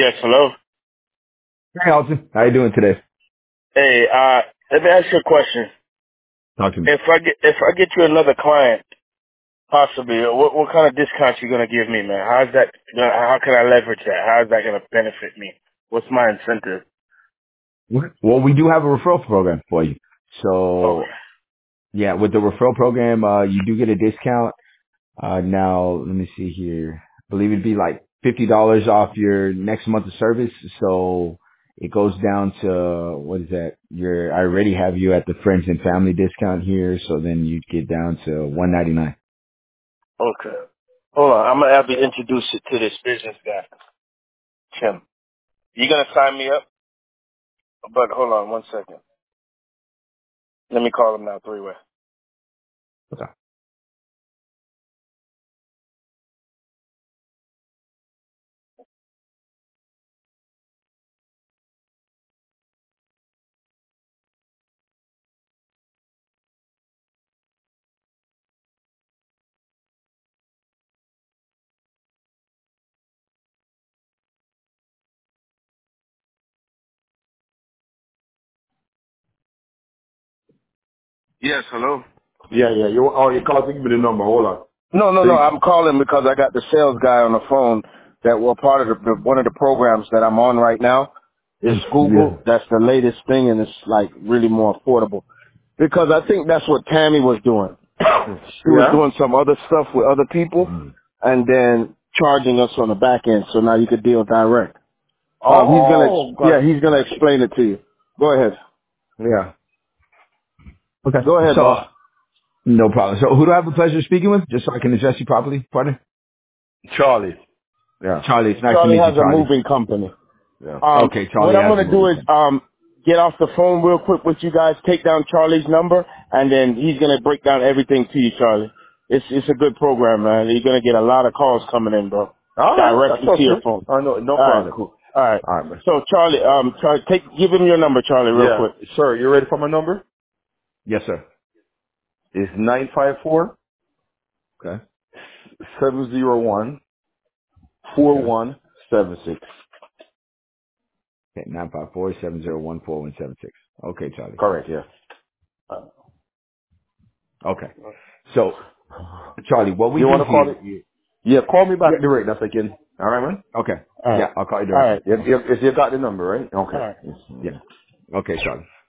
Yes, hello. Hey, Alton. How you doing today? Hey, let me ask you a question. Talk to me. If I get you another client, possibly, what kind of discounts you gonna give me, man? How's that? How can I leverage that? How's that gonna benefit me? What's my incentive? Well, we do have a referral program for you. Oh, So, yeah, with the referral program, you do get a discount. Now, let me see here. I believe it'd be like $50 off your next month of service. So it goes down to, what is that? I already have you at the friends and family discount here. So then you'd get down to $199. okay. Hold on, I'm gonna have to introduce you to this business guy, Tim. You gonna sign me up? But hold on 1 second. Let me call him now, three-way. Okay. Yes, hello. Yeah. You called to give me the number. Hold on. No. See. I'm calling because I got the sales guy on the phone that were part of one of the programs that I'm on right now. It's Yeah. Google. That's the latest thing, and it's like really more affordable. Because I think that's what Tammy was doing. She was Yeah? doing some other stuff with other people, and then charging us on the back end. So now you could deal direct. God. He's gonna explain it to you. Go ahead. Yeah. Okay. Go ahead, So, boss. no problem. So who do I have the pleasure of speaking with? Just so I can address you properly, partner? Charlie. Yeah. Charlie. It's nice to Charlie meet you, has a Charlie. moving company. Yeah. Okay, What Charlie I'm has a gonna do movie is phone. get off the phone real quick with you guys, take down Charlie's number, and then he's gonna break down everything to you, Charlie. It's a good program, man. You're gonna get a lot of calls coming in, bro, All right. That's directly to your okay. phone. I know. No All right, problem. cool. All right. All right, man. So Charlie, give him your number, Charlie, real Yeah. quick. Sir, you ready for my number? Yes, sir. It's 954 Okay. 701 Okay. 4176. Okay, 954-701-4176. Okay, Charlie. Correct, yeah. Okay. So, Charlie, what we You want do to call here, it? Yeah, call me back yeah. direct. That's again. All right, man? Okay. All Yeah, right. I'll call you All directly. right. You got the number, right? All Okay. right. Yes. Yeah. Okay, Charlie.